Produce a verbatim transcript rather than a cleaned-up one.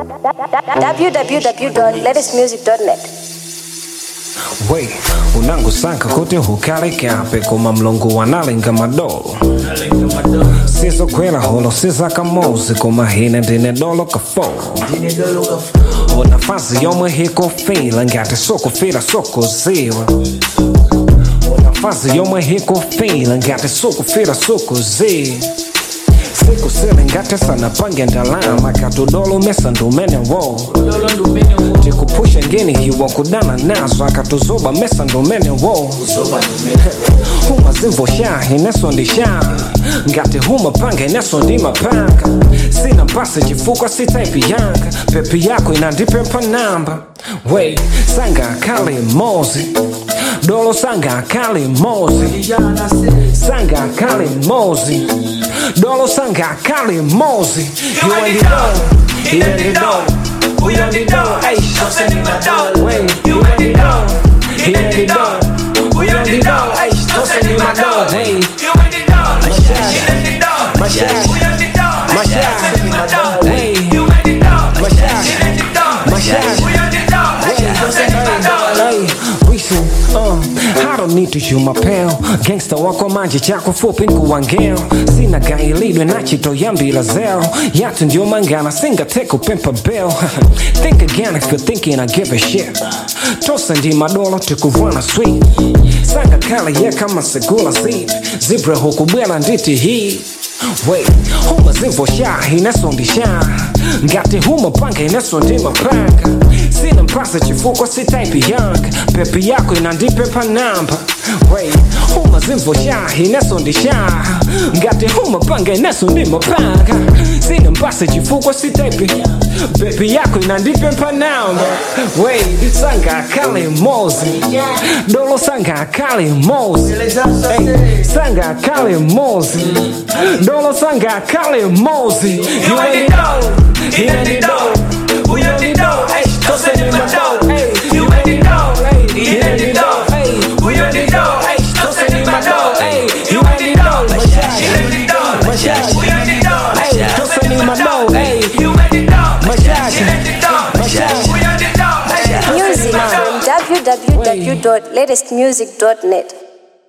w w w dot latest music dot net. Wait, unangusaka kote hukale kape kuma mlongo wanalenga madolo sizo kwela holo siza kamozi kuma hine dine dolo kafo unafasi yomwe hiko fila ngate soko fila soko ziwa unafasi yomwe hiko fila ngate soko fila soko ziwa siku sile ngate sana pange ndalama katudolo mesa ndumene wo tikupusha ngeni hiwa kudana nazo akatuzoba mesa ndumene wo huma zimvo shahi neso ndisha ngate huma pange neso ndima panga sina basi chifuko sitaipi yanga pepi yako inandipe mpa namba wey sanga kali mozi dolo sanga kali mozi sanga kali mozi dolo sanga kali mozi you ain't know you ain't know we ain't know hey so send me my dollar way you ain't know you ain't know we ain't know hey so send me my dollar hey you ain't know my shot my shot we ain't know my shot hey you ain't know my shot my shot we ain't know hey send me my dollar hey Uh, I don't need to shoot my pal Gangsta wako manje chako fupi nkuwangeo Sina gailidwe na chito yambila zero Yatu ndio mangana singa teko pimpa bill Think again if you're thinking I give a shit Tosa ndi madolo tukuvwana sweet Sanga kala ye kama segula zip Zibra hukubwela nditi hii Wait, huma zimvo shahi neso ndisha Ngati huma pange neso ndima panga Sina mpasa chifuko sitaipi yanga Pepi yako inandipe pa namba Wait, huma zimvo shahi neso ndisha Ngati huma pange neso ndima panga Sina mpasa chifuko sitaipi Pepi yako inandipe pa namba Wait, sanga kali mozi Dolo sanga kali mozi hey, sanga kali mozi Dolo sanga kali mozi You ain't know, you ain't know We ain't know, hey, don't send me my dough Hey, you ain't know, hey, you ain't know Hey, we ain't know, hey, don't send me my dough Hey, you ain't know, my shot, my shot We ain't know, hey, don't send me my dough Hey, you ain't know, my shot, my shot We ain't know, hey, Music on w w w dot latest music dot net.